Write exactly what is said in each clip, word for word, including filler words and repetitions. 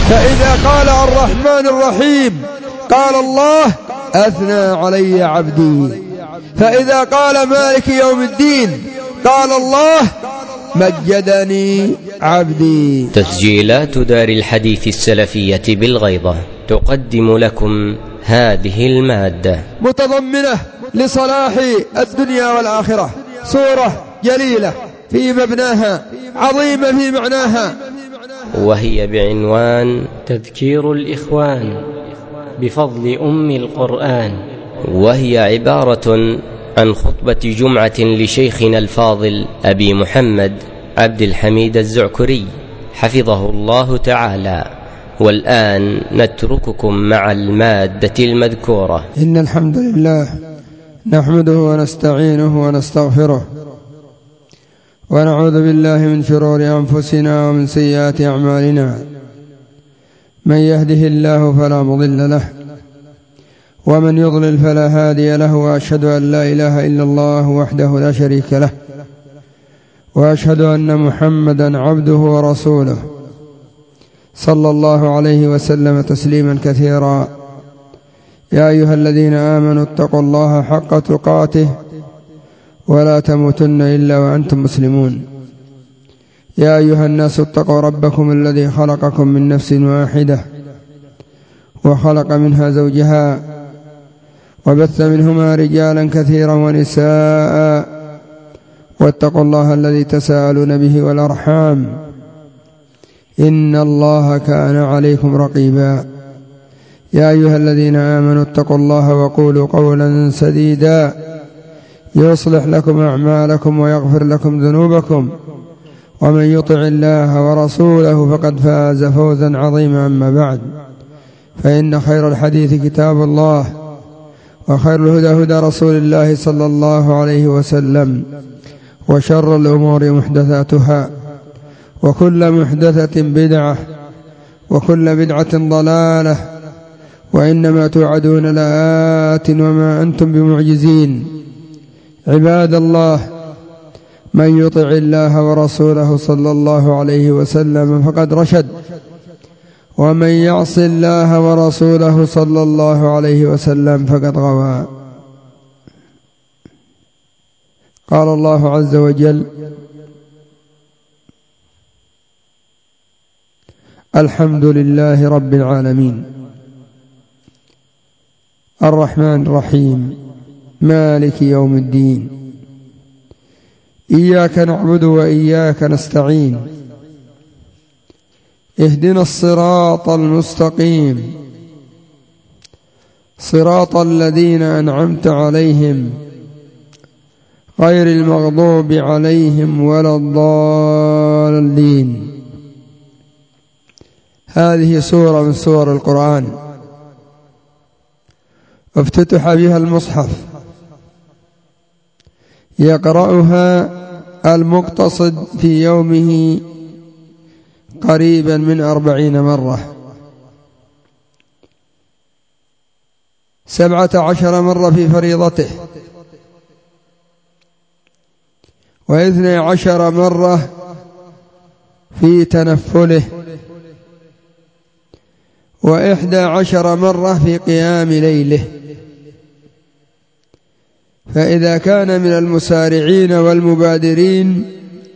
فإذا قال الرحمن الرحيم قال الله أثنى علي عبدي، فإذا قال مالك يوم الدين قال الله مجدني عبدي. تسجيلات دار الحديث السلفية بالغيضة تقدم لكم هذه المادة متضمنة لصلاح الدنيا والآخرة، سورة جليلة في مبناها، عظيمة في معناها، وهي بعنوان تذكير الإخوان بفضل أم القرآن، وهي عبارة عن خطبة جمعة لشيخنا الفاضل أبي محمد عبد الحميد الزعكري حفظه الله تعالى. والآن نترككم مع المادة المذكورة. إن الحمد لله نحمده ونستعينه ونستغفره، ونعوذ بالله من شرور أنفسنا ومن سيئات أعمالنا. من يهده الله فلا مضل له، ومن يضلل فلا هادي له، وأشهد أن لا إله إلا الله وحده لا شريك له، وأشهد أن محمدا عبده ورسوله صلى الله عليه وسلم تسليما كثيرا. يا أيها الذين آمنوا اتقوا الله حق تقاته ولا تموتن إلا وأنتم مسلمون. يا أيها الناس اتقوا ربكم الذي خلقكم من نفس واحدة وخلق منها زوجها وبث منهما رجالا كثيرا ونساء، واتقوا الله الذي تساءلون به والأرحام إن الله كان عليكم رقيبا. يا أيها الذين آمنوا اتقوا الله وقولوا قولا سديدا يصلح لكم أعمالكم ويغفر لكم ذنوبكم، ومن يطع الله ورسوله فقد فاز فوزا عظيما. أما بعد، فإن خير الحديث كتاب الله، وخير الهدى هدى رسول الله صلى الله عليه وسلم، وشر الأمور محدثاتها، وكل محدثة بدعة، وكل بدعة ضلالة، وإنما توعدون لآت وما أنتم بمعجزين. عباد الله، من يطع الله ورسوله صلى الله عليه وسلم فقد رشد، ومن يعص الله ورسوله صلى الله عليه وسلم فقد غوى. قال الله عز وجل: الحمد لله رب العالمين الرحمن الرحيم مالك يوم الدين، إياك نعبد وإياك نستعين، اهدنا الصراط المستقيم، صراط الذين أنعمت عليهم غير المغضوب عليهم ولا الضالين. هذه سورة من سور القرآن افتتح بها المصحف، يقرأها المقتصد في يومه قريبا من أربعين مرة، سبعة عشر مرة في فريضته، واثنى عشر مرة في تنفله، وإحدى عشر مرة في قيام ليله. فإذا كان من المسارعين والمبادرين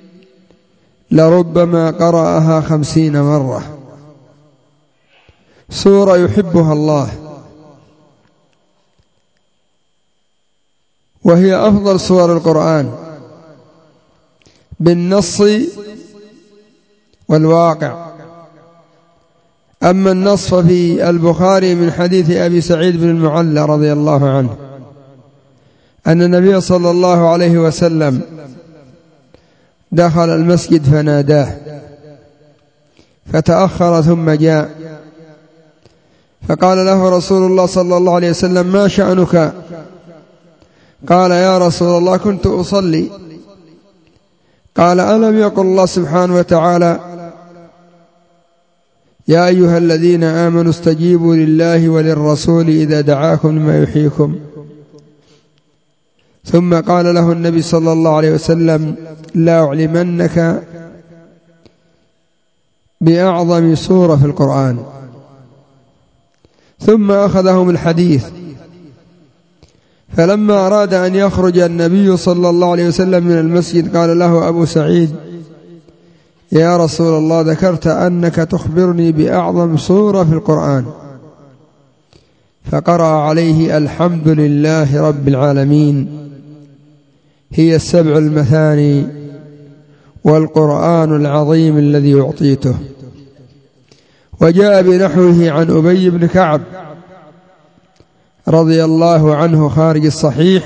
لربما قرأها خمسين مرة. سورة يحبها الله، وهي أفضل سور القرآن بالنص والواقع. أما النص في البخاري من حديث أبي سعيد بن المعلى رضي الله عنه أن النبي صلى الله عليه وسلم دخل المسجد فناداه، فتأخر ثم جاء، فقال له رسول الله صلى الله عليه وسلم: ما شأنك؟ قال: يا رسول الله كنت أصلي. قال: ألم يقل الله سبحانه وتعالى: يا أيها الذين آمنوا استجيبوا لله وللرسول إذا دعاكم لما يحييكم؟ ثم قال له النبي صلى الله عليه وسلم: لا أعلمنك بأعظم سورة في القرآن. ثم أخذهم الحديث، فلما أراد أن يخرج النبي صلى الله عليه وسلم من المسجد قال له أبو سعيد: يا رسول الله، ذكرت أنك تخبرني بأعظم سورة في القرآن. فقرأ عليه: الحمد لله رب العالمين، هي السبع المثاني والقرآن العظيم الذي أعطيته. وجاء بنحوه عن أبي بن كعب رضي الله عنه خارج الصحيح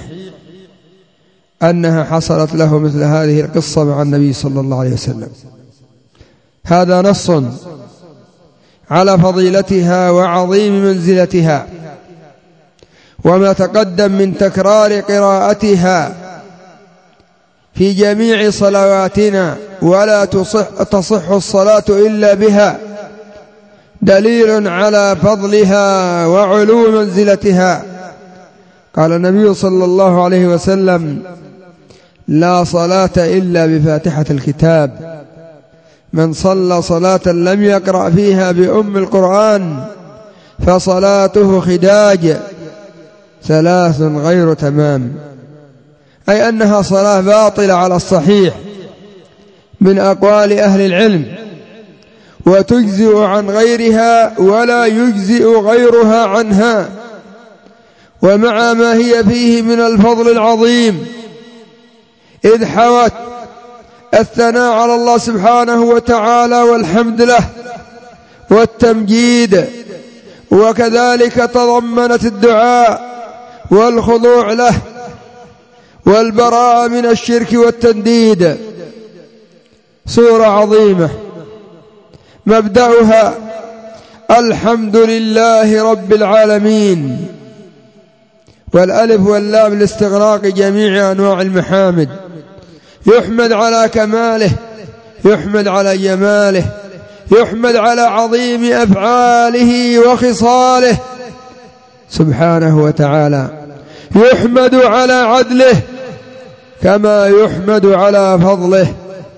أنها حصلت له مثل هذه القصة مع النبي صلى الله عليه وسلم. هذا نص على فضيلتها وعظيم منزلتها، وما تقدم من تكرار قراءتها في جميع صلواتنا، ولا تصح, تصح الصلاة إلا بها، دليل على فضلها وعلو منزلتها. قال النبي صلى الله عليه وسلم: لا صلاة إلا بفاتحة الكتاب، من صلى صلاة لم يقرأ فيها بأم القرآن فصلاته خداج ثلاث غير تمام، أي أنها صلاة باطلة على الصحيح من أقوال أهل العلم، وتجزئ عن غيرها ولا يجزئ غيرها عنها، ومع ما هي فيه من الفضل العظيم، إذ حوت الثناء على الله سبحانه وتعالى والحمد له والتمجيد، وكذلك تضمنت الدعاء والخضوع له والبراءة من الشرك والتنديد. سورة عظيمة مبدأها: الحمد لله رب العالمين، والألف واللام لاستغراق جميع أنواع المحامد، يحمد على كماله، يحمد على جماله، يحمد على عظيم أفعاله وخصاله سبحانه وتعالى، يحمد على عدله كما يحمد على فضله،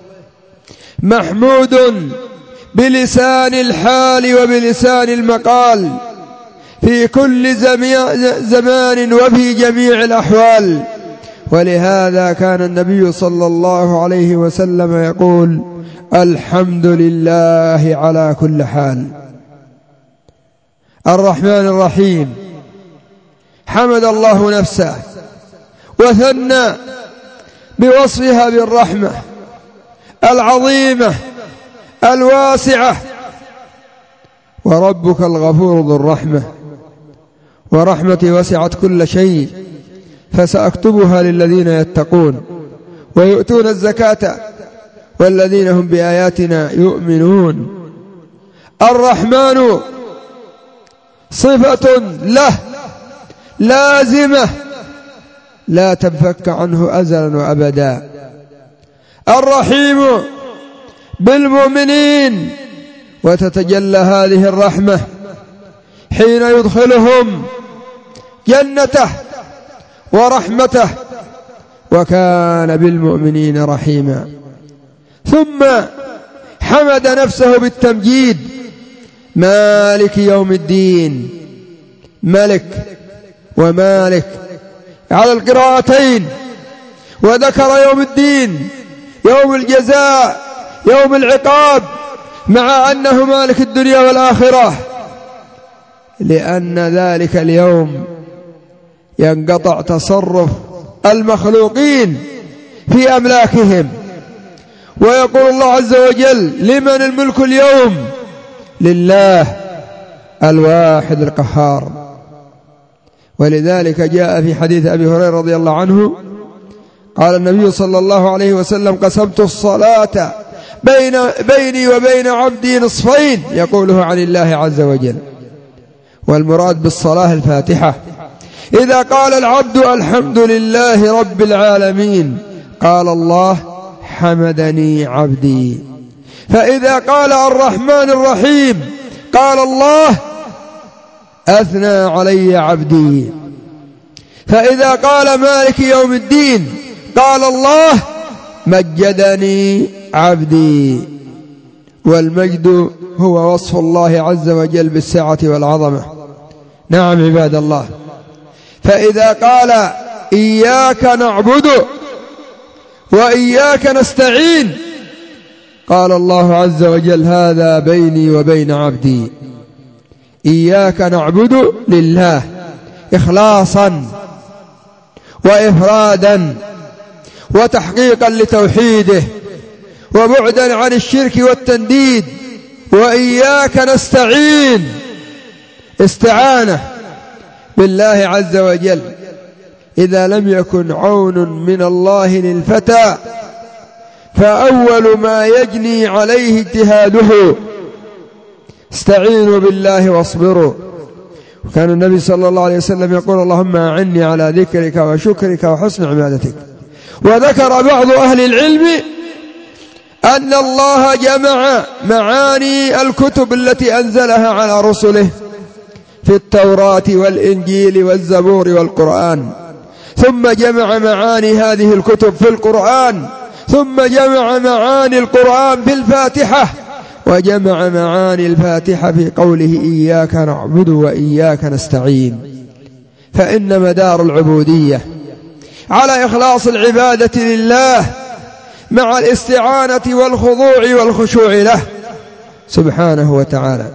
محمود بلسان الحال وبلسان المقال في كل زمان وفي جميع الأحوال. ولهذا كان النبي صلى الله عليه وسلم يقول: الحمد لله على كل حال. الرحمن الرحيم، حمد الله نفسه وثنى بوصفها بالرحمة العظيمة الواسعة. وربك الغفور ذو الرحمة، ورحمتي وسعت كل شيء فسأكتبها للذين يتقون ويؤتون الزكاة والذين هم بآياتنا يؤمنون. الرحمن صفة له لازمة لا تنفك عنه أزلا وأبدا. الرحيم بالمؤمنين، وتتجلى هذه الرحمة حين يدخلهم جنته ورحمته، وكان بالمؤمنين رحيما. ثم حمد نفسه بالتمجيد: مالك يوم الدين، ملك ومالك على القراءتين، وذكر يوم الدين، يوم الجزاء، يوم العقاب، مع أنه مالك الدنيا والآخرة، لأن ذلك اليوم ينقطع تصرف المخلوقين في أملاكهم، ويقول الله عز وجل: لمن الملك اليوم؟ لله الواحد القهار. ولذلك جاء في حديث أبي هريرة رضي الله عنه قال النبي صلى الله عليه وسلم: قسمت الصلاة بين بيني وبين عبدي نصفين، يقوله عن الله عز وجل. والمراد بالصلاة الفاتحة. إذا قال العبد الحمد لله رب العالمين قال الله: حمدني عبدي. فإذا قال الرحمن الرحيم قال الله: أثنى علي عبدي. فإذا قال مالك يوم الدين قال الله: مجدني عبدي. والمجد هو وصف الله عز وجل بالسعة والعظمة. نعم عباد الله. فإذا قال إياك نعبد وإياك نستعين قال الله عز وجل هذا بيني وبين عبدي. إياك نعبد لله إخلاصا وإفرادا وتحقيقا لتوحيده وبعدا عن الشرك والتنديد. وإياك نستعين استعانة بالله عز وجل إذا لم يكن عون من الله للفتى فأول ما يجني عليه اجتهاده. استعينوا بالله واصبروا. وكان النبي صلى الله عليه وسلم يقول اللهم أعني على ذكرك وشكرك وحسن عبادتك. وذكر بعض أهل العلم أن الله جمع معاني الكتب التي أنزلها على رسله في التوراة والإنجيل والزبور والقرآن، ثم جمع معاني هذه الكتب في القرآن، ثم جمع معاني القرآن في الفاتحة، وجمع معاني الفاتحة في قوله إياك نعبد وإياك نستعين. فإن مدار العبودية على إخلاص العبادة لله مع الاستعانة والخضوع والخشوع له سبحانه وتعالى.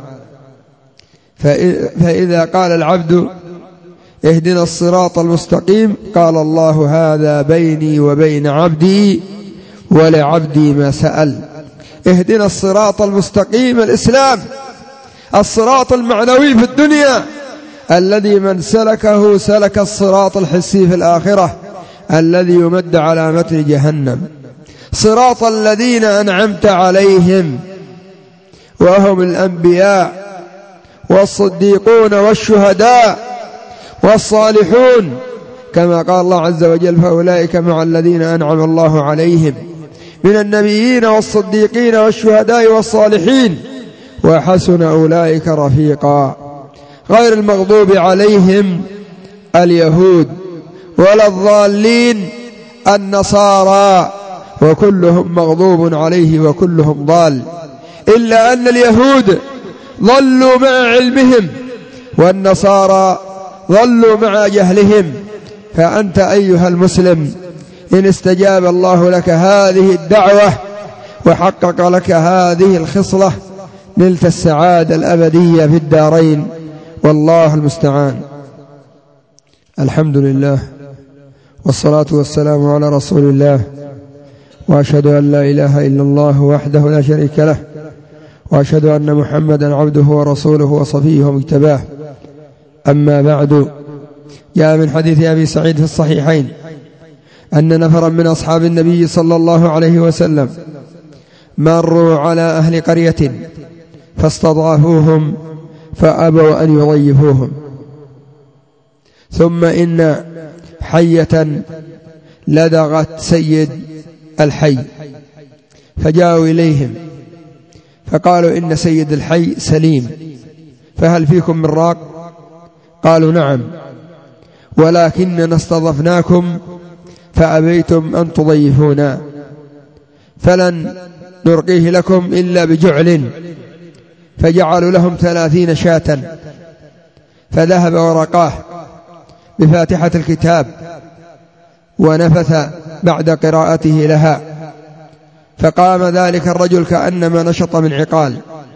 فإذا قال العبد اهدنا الصراط المستقيم قال الله هذا بيني وبين عبدي ولعبدي ما سأل. اهدنا الصراط المستقيم الإسلام، الصراط المعنوي في الدنيا الذي من سلكه سلك الصراط الحسي في الآخرة الذي يمد على متن جهنم. صراط الذين أنعمت عليهم وهم الأنبياء والصديقون والشهداء والصالحون كما قال الله عز وجل فأولئك مع الذين أنعم الله عليهم من النبيين والصديقين والشهداء والصالحين وحسن أولئك رفيقا. غير المغضوب عليهم اليهود ولا الضالين النصارى وكلهم مغضوب عليه وكلهم ضال، إلا أن اليهود ضلوا مع علمهم والنصارى ضلوا مع جهلهم. فأنت أيها المسلم إن استجاب الله لك هذه الدعوة وحقق لك هذه الخصلة نلت السعادة الأبدية في الدارين، والله المستعان. الحمد لله والصلاة والسلام على رسول الله، وأشهد أن لا إله إلا الله وحده لا شريك له، وأشهد أن محمدا عبده ورسوله وصفيه ومجتباه. أما بعد، جاء من حديث أبي سعيد في الصحيحين أن نفرا من أصحاب النبي صلى الله عليه وسلم مروا على أهل قرية فاستضعفوهم فأبوا أن يضيفوهم، ثم إن حية لدغت سيد الحي فجاءوا إليهم فقالوا إن سيد الحي سليم فهل فيكم من راق؟ قالوا نعم، ولكننا استضفناكم فأبيتم أن تضيفونا فلن نرقيه لكم إلا بجعل. فجعلوا لهم ثلاثين شاة فذهب ورقاه بفاتحة الكتاب ونفث بعد قراءته لها، فقام ذلك الرجل كأنما نشط من عقال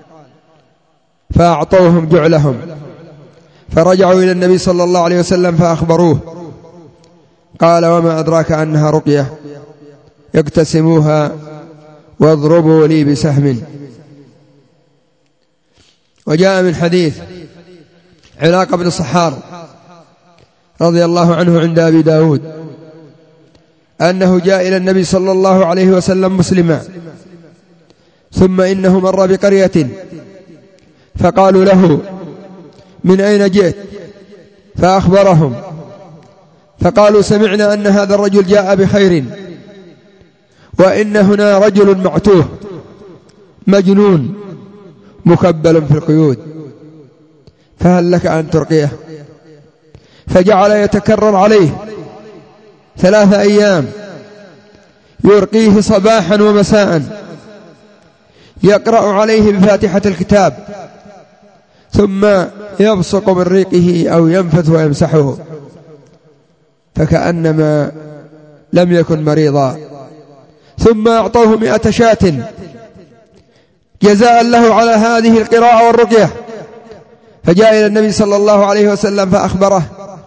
فأعطوهم جعلهم، فرجعوا إلى النبي صلى الله عليه وسلم فأخبروه، قال وما أدراك أنها رقية؟ اقتسموها واضربوا لي بسهم. وجاء من حديث علاقة بن صحار رضي الله عنه عند أبي داود أنه جاء إلى النبي صلى الله عليه وسلم مسلما، ثم إنه مر بقرية فقالوا له من أين جئت؟ فأخبرهم، فقالوا سمعنا أن هذا الرجل جاء بخير، وإن هنا رجل معتوه مجنون مكبل في القيود، فهل لك أن ترقيه؟ فجعل يتكرر عليه ثلاثة أيام يرقيه صباحا ومساء، يقرأ عليه بفاتحة الكتاب ثم يبصق من ريقه أو ينفث ويمسحه فكأنما لم يكن مريضا، ثم أعطوه مئة شاة جزاء له على هذه القراءة والرقية. فجاء إلى النبي صلى الله عليه وسلم فأخبره،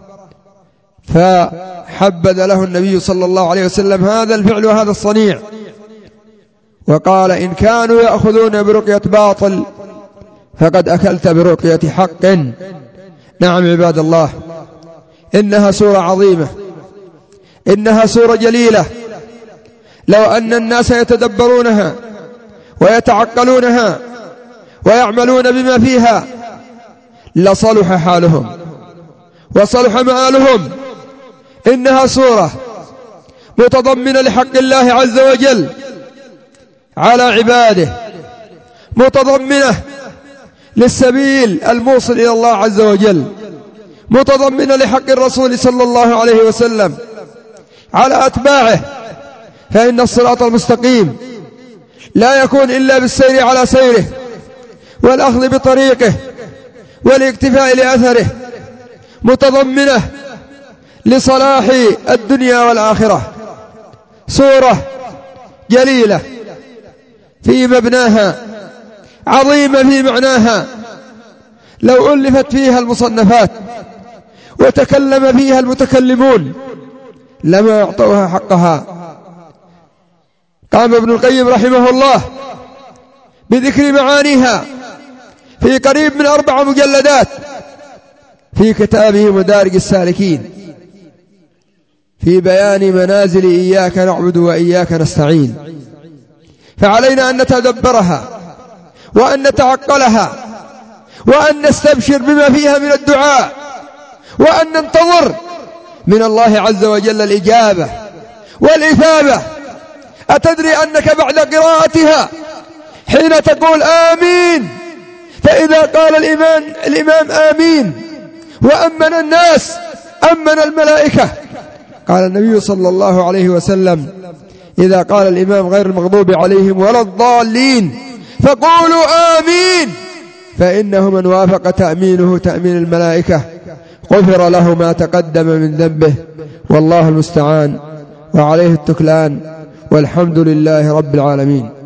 فحبذ له النبي صلى الله عليه وسلم هذا الفعل وهذا الصنيع، وقال: إن كانوا يأخذون برقية باطل فقد أكلت برقية حق. نعم عباد الله، إنها سورة عظيمة، إنها سورة جليلة، لو أن الناس يتدبرونها ويتعقلونها ويعملون بما فيها لصلح حالهم وصلح مآلهم. إنها سورة متضمنة لحق الله عز وجل على عباده، متضمنة للسبيل الموصل إلى الله عز وجل، متضمنة لحق الرسول صلى الله عليه وسلم على أتباعه، فإن الصراط المستقيم لا يكون إلا بالسير على سيره والأخذ بطريقه والاكتفاء لأثره، متضمنة لصلاح الدنيا والآخرة. سورة جليلة في مبناها، عظيمة في معناها، لو ألفت فيها المصنفات وتكلم فيها المتكلمون لما أعطوها حقها. قام ابن القيم رحمه الله بذكر معانيها في قريب من أربع مجلدات في كتابه مدارج السالكين في بيان منازل إياك نعبد وإياك نستعين. فعلينا أن نتدبرها وأن نتعقلها وأن نستبشر بما فيها من الدعاء وأن ننتظر من الله عز وجل الإجابة والإثابة. أتدري أنك بعد قراءتها حين تقول آمين، فإذا قال الإمام, الإمام آمين وأمن الناس أمن الملائكة. قال النبي صلى الله عليه وسلم: إذا قال الإمام غير المغضوب عليهم ولا الضالين فقولوا آمين، فإنه من وافق تأمينه تأمين الملائكة غفر له ما تقدم من ذنبه، والله المستعان وعليه التكلان، والحمد لله رب العالمين.